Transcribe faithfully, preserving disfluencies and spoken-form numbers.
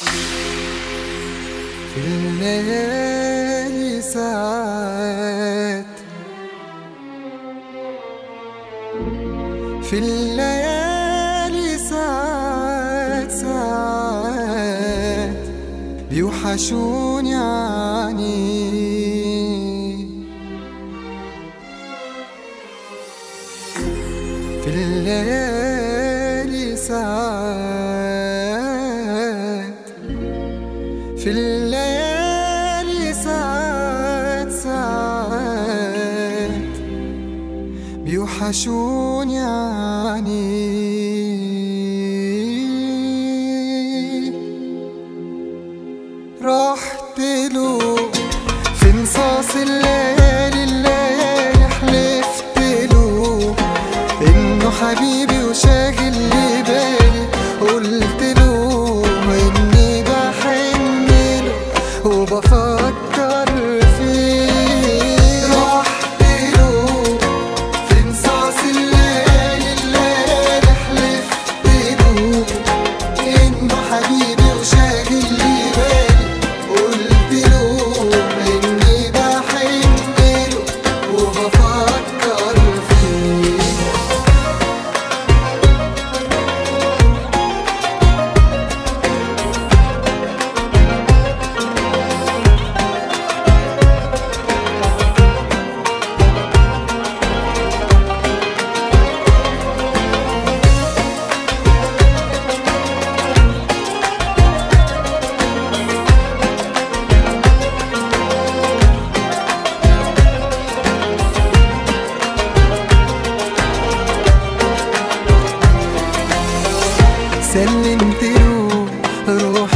في الليالي ساعات، في الليالي ساعات ساعات بيوحشوني عني. في الليالي ساعات، في الليالي ساعات ساعات بيوحشوني عني. رحت له في نصاص الليالي الليالي، حلفت له إنه حبيبي وشاغل لي بالي، قلت له إني بحن له وبفكر فيه. رحت له في نصاص الليالي الليالي، حلفت له إنه حبيبي وشاغل لي بالي، قلت له إني بحن له وبفكر فيه. سلمت له روحي